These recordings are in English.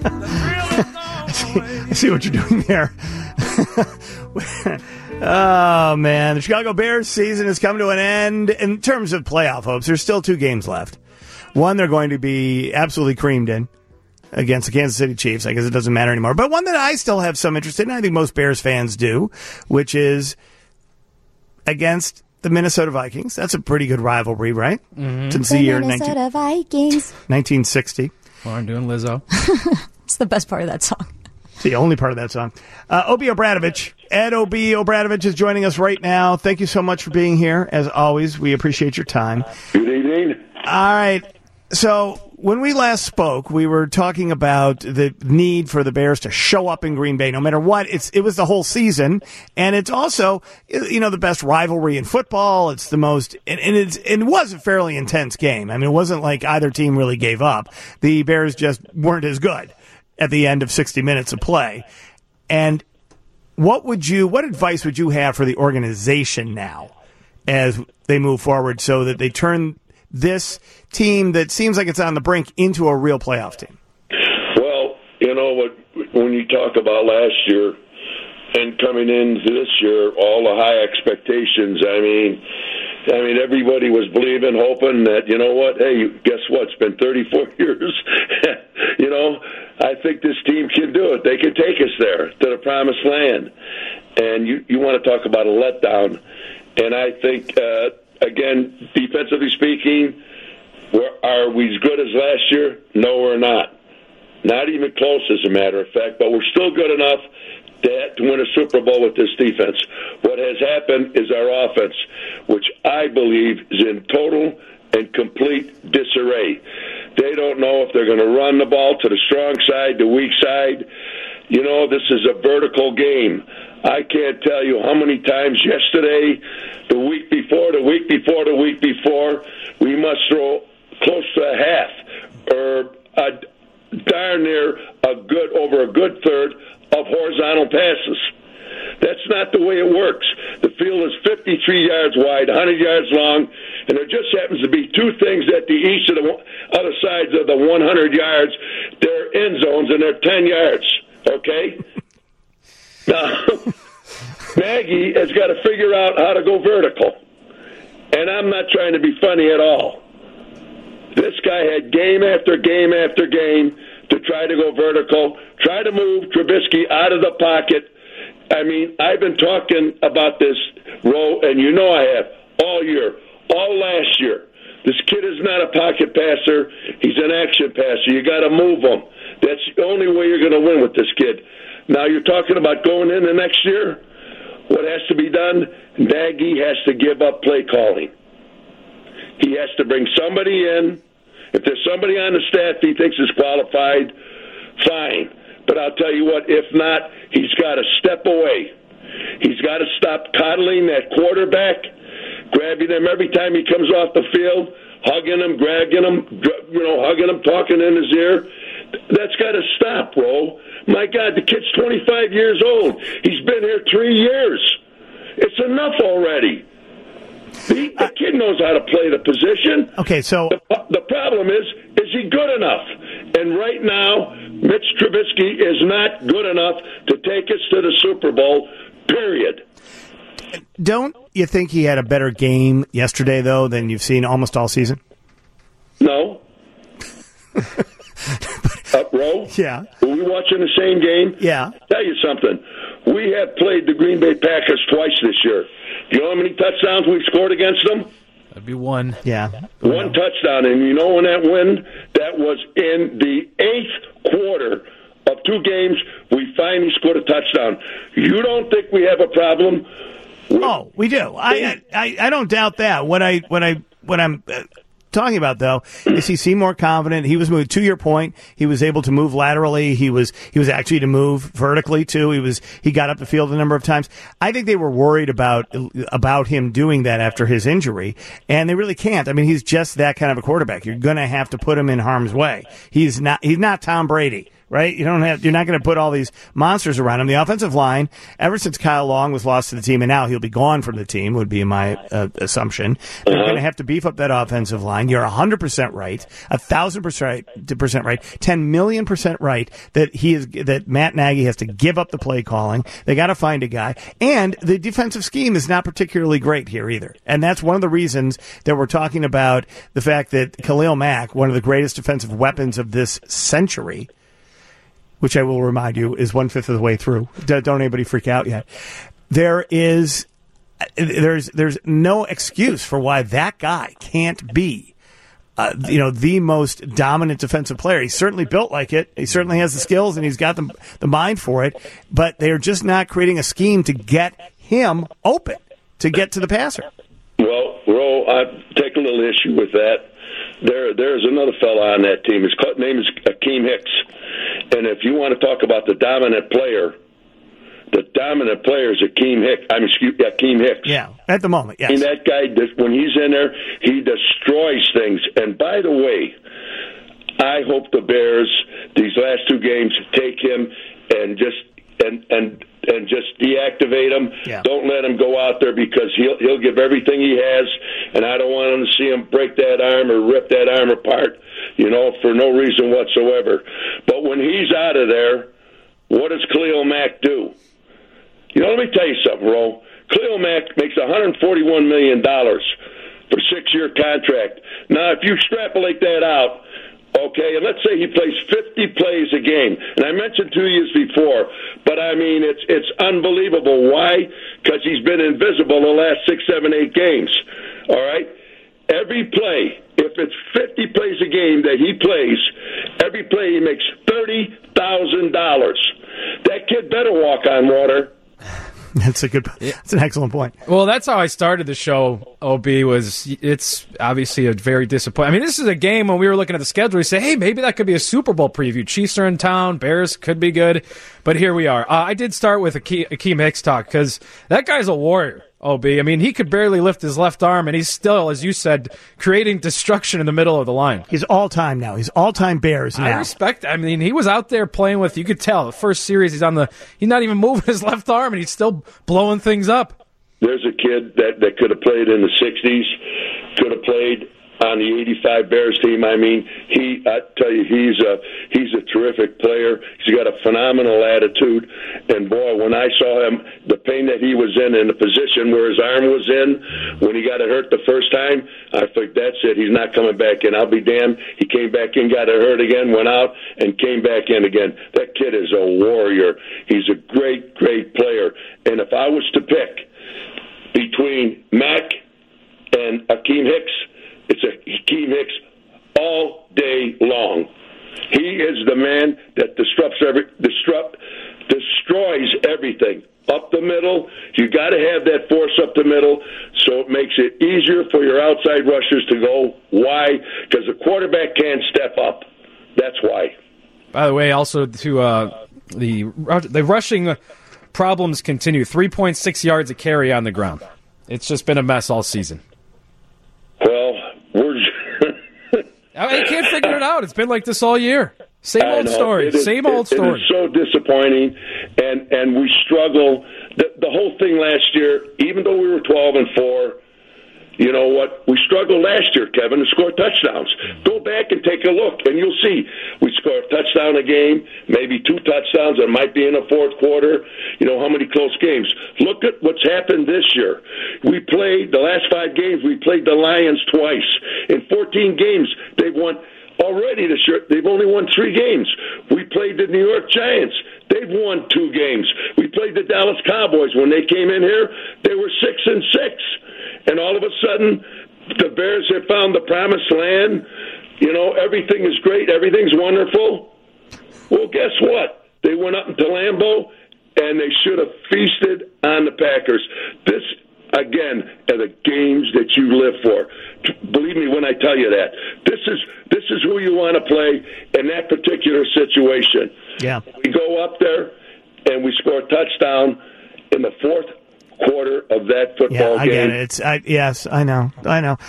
I see what you're doing there. Oh, man. The Chicago Bears season has come to an end. In terms of playoff hopes, there's still 2 games left. One, they're going to be absolutely creamed in against the Kansas City Chiefs. I guess it doesn't matter anymore. But one that I still have some interest in, and I think most Bears fans do, which is against the Minnesota Vikings. That's a pretty good rivalry, right? Mm-hmm. Since the year Minnesota Vikings. 1960. Well, I'm doing Lizzo. It's the best part of that song. It's the only part of that song. Obi Obradovich, Ed Obi Obradovich is joining us right now. Thank you so much for being here. As always, we appreciate your time. Good evening. All right. So when we last spoke, we were talking about the need for the Bears to show up in Green Bay no matter what. It was the whole season, and it's also, the best rivalry in football. It's the most, and it was a fairly intense game. I mean, it wasn't like either team really gave up. The Bears just weren't as good at the end of 60 minutes of play. And what advice would you have for the organization now as they move forward so that they turn this team that seems like it's on the brink into a real playoff team? Well, when you talk about last year and coming into this year, all the high expectations, I mean, everybody was believing, hoping that, hey, guess what? It's been 34 years. I think this team can do it. They can take us there to the promised land. And you want to talk about a letdown. And I think, again, defensively speaking, are we as good as last year? No, we're not. Not even close, as a matter of fact. But we're still good enough to win a Super Bowl with this defense. What has happened is our offense, which I believe is in total and complete disarray. They don't know if they're going to run the ball to the strong side, the weak side. This is a vertical game. I can't tell you how many times yesterday, the week before, we must throw close to a half or a darn near over a good third of horizontal passes. That's not the way it works. The field is 53 yards wide, 100 yards long, and there just happens to be 2 things at the east of the other sides of the 100 yards. They're end zones, and they're 10 yards, okay? Now, Nagy has got to figure out how to go vertical, and I'm not trying to be funny at all. This guy had game after game after game to try to go vertical, try to move Trubisky out of the pocket. I mean, I've been talking about this, Ro, and I have, all year, all last year. This kid is not a pocket passer. He's an action passer. You got to move him. That's the only way you're going to win with this kid. Now, you're talking about going into next year. What has to be done? Nagy has to give up play calling. He has to bring somebody in. If there's somebody on the staff he thinks is qualified, fine. But I'll tell you what, if not, he's got to step away. He's got to stop coddling that quarterback, grabbing him every time he comes off the field, hugging him, grabbing him, hugging him, talking in his ear. That's got to stop, bro. My God, the kid's 25 years old. He's been here 3 years. It's enough already. The kid knows how to play the position. Okay, so the problem is he good enough? And right now, Mitch Trubisky is not good enough to take us to the Super Bowl, period. Don't you think he had a better game yesterday, though, than you've seen almost all season? No. Ro? Yeah. Were we watching the same game? Yeah. I'll tell you something. We have played the Green Bay Packers twice this year. Do you know how many touchdowns we've scored against them? That'd be 1. Yeah. 1 touchdown. And you know when that win? That was in the 8th quarter of 2 games. We finally scored a touchdown. You don't think we have a problem? Oh, we do. I don't doubt that. What I'm talking about, though, is he seemed more confident. He was moving, to your point, he was able to move laterally. He was actually to move vertically too. He got up the field a number of times. I think they were worried about him doing that after his injury, and they really can't. I mean, he's just that kind of a quarterback. You're going to have to put him in harm's way. He's not Tom Brady, right? You're not going to put all these monsters around him. The offensive line, ever since Kyle Long was lost to the team, and now he'll be gone from the team, would be my assumption. They're going to have to beef up that offensive line. You're 100% right, 1,000% right, 10 million % right that Matt Nagy has to give up the play calling. They got to find a guy, and the defensive scheme is not particularly great here either. And that's one of the reasons that we're talking about the fact that Khalil Mack, one of the greatest defensive weapons of this century, which I will remind you is 1/5 of the way through. Don't anybody freak out yet. There's no excuse for why that guy can't be, the most dominant defensive player. He's certainly built like it. He certainly has the skills and he's got the mind for it. But they're just not creating a scheme to get him open, to get to the passer. Well, Ro, I take a little issue with that. There's another fella on that team. His name is Akeem Hicks. And if you want to talk about the dominant player is Akeem Hicks. Yeah, at the moment, yes. And that guy, when he's in there, he destroys things. And by the way, I hope the Bears, these last two games, take him and just deactivate him. Yeah. Don't let him go out there because he'll give everything he has, and I don't want him to see him break that arm or rip that arm apart, for no reason whatsoever. But when he's out of there, what does Khalil Mack do? Let me tell you something, Ro. Khalil Mack makes $141 million for a 6-year contract. Now, if you extrapolate that out, okay, and let's say he plays 50 plays a game. And I mentioned 2 years before, but I mean, it's unbelievable. Why? Because he's been invisible the last 6, 7, 8 games. All right? Every play, if it's 50 plays a game that he plays, every play he makes $30,000. That kid better walk on water. That's an excellent point. Well, that's how I started the show, OB, it's obviously a very disappointing. I mean, this is a game when we were looking at the schedule, we say, hey, maybe that could be a Super Bowl preview. Chiefs are in town, Bears could be good, but here we are. I did start with Akeem Hicks talk because that guy's a warrior, OB. I mean, he could barely lift his left arm, and he's still, as you said, creating destruction in the middle of the line. He's all-time now. He's all-time Bears now. I respect. I mean, he was out there playing with, you could tell, the first series he's not even moving his left arm, and he's still blowing things up. There's a kid that could have played in the 60s, could have played on the 85 Bears team. I mean, I tell you, he's a terrific player. He's got a phenomenal attitude. And boy, when I saw him, the pain that he was in the position where his arm was in, when he got it hurt the first time, I thought, that's it. He's not coming back in. I'll be damned. He came back in, got it hurt again, went out, and came back in again. That kid is a warrior. He's a great, great player. And if I was to pick between Mack and Akeem Hicks, it's Akeem Hicks all day long. He is the man that destroys everything. Up the middle, you got to have that force up the middle, so it makes it easier for your outside rushers to go. Why? Because the quarterback can't step up. That's why. By the way, also to the rushing problems continue. 3.6 yards a carry on the ground. It's just been a mess all season. Well, I can't figure it out. It's been like this all year. Same old story. It is so disappointing, and we struggle. The whole thing last year, even though we were 12-4, you know what? We struggled last year, Kevin, to score touchdowns. Go back and take a look, and you'll see. We score a touchdown a game, maybe 2 touchdowns. It might be in the fourth quarter. You know, how many close games. Look at what's happened this year. We played, the last 5 games, we played the Lions twice. In 14 games, they've won. Already this year, they've only won 3 games. We played the New York Giants. They've won 2 games. We played the Dallas Cowboys. When they came in here, they were 6-6. And all of a sudden, the Bears have found the promised land. You know, everything is great. Everything's wonderful. Well, guess what? They went up into Lambeau, and they should have feasted on the Packers. This, again, are the games that you live for. Believe me when I tell you that. This is who you want to play in that particular situation. Yeah. We go up there, and we score a touchdown in the fourth quarter of that football game. Yeah, I get it. Yes, I know.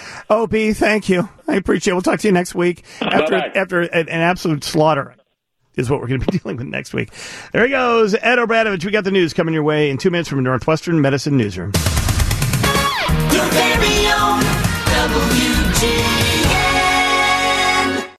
OB, thank you. I appreciate it. We'll talk to you next week after an absolute slaughter. is what we're going to be dealing with next week. There he goes, Ed O'Bradovich. We got the news coming your way in 2 minutes from Northwestern Medicine Newsroom. Your very own W.